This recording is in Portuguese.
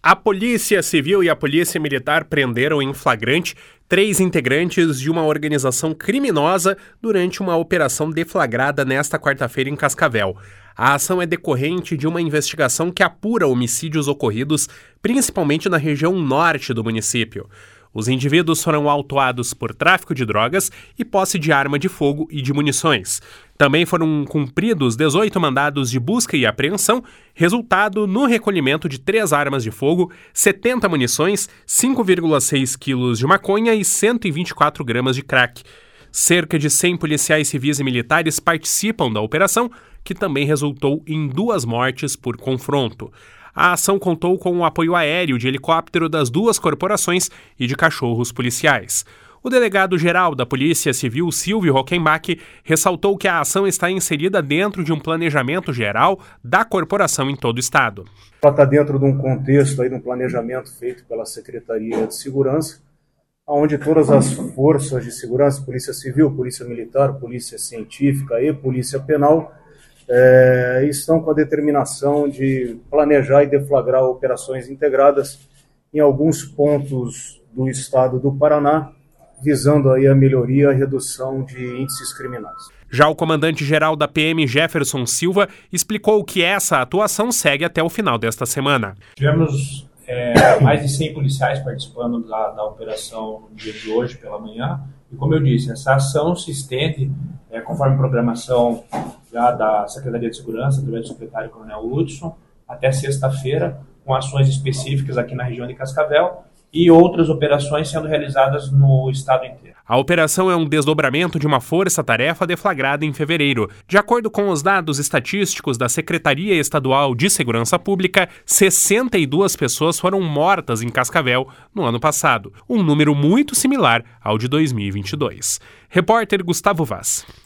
A Polícia Civil e a Polícia Militar prenderam em flagrante 3 integrantes de uma organização criminosa durante uma operação deflagrada nesta quarta-feira em Cascavel. A ação é decorrente de uma investigação que apura homicídios ocorridos principalmente na região norte do município. Os indivíduos foram autuados por tráfico de drogas e posse de arma de fogo e de munições. Também foram cumpridos 18 mandados de busca e apreensão, resultado no recolhimento de 3 armas de fogo, 70 munições, 5,6 quilos de maconha e 124 gramas de crack. Cerca de 100 policiais civis e militares participam da operação, que também resultou em 2 mortes por confronto. A ação contou com o apoio aéreo de helicóptero das 2 corporações e de cachorros policiais. O delegado-geral da Polícia Civil, Silvio Rockenbach, ressaltou que a ação está inserida dentro de um planejamento geral da corporação em todo o estado. Ela está dentro de um contexto, de um planejamento feito pela Secretaria de Segurança, onde todas as forças de segurança, Polícia Civil, Polícia Militar, Polícia Científica e Polícia Penal, estão com a determinação de planejar e deflagrar operações integradas em alguns pontos do estado do Paraná, visando aí a melhoria e a redução de índices criminais. Já o comandante-geral da PM, Jefferson Silva, explicou que essa atuação segue até o final desta semana. Tivemos mais de 100 policiais participando da operação no dia de hoje pela manhã. E como eu disse, essa ação se estende, conforme programação já da Secretaria de Segurança, através do secretário Coronel Hudson, até sexta-feira, com ações específicas aqui na região de Cascavel e outras operações sendo realizadas no estado inteiro. A operação é um desdobramento de uma força-tarefa deflagrada em fevereiro. De acordo com os dados estatísticos da Secretaria Estadual de Segurança Pública, 62 pessoas foram mortas em Cascavel no ano passado, um número muito similar ao de 2022. Repórter Gustavo Vaz.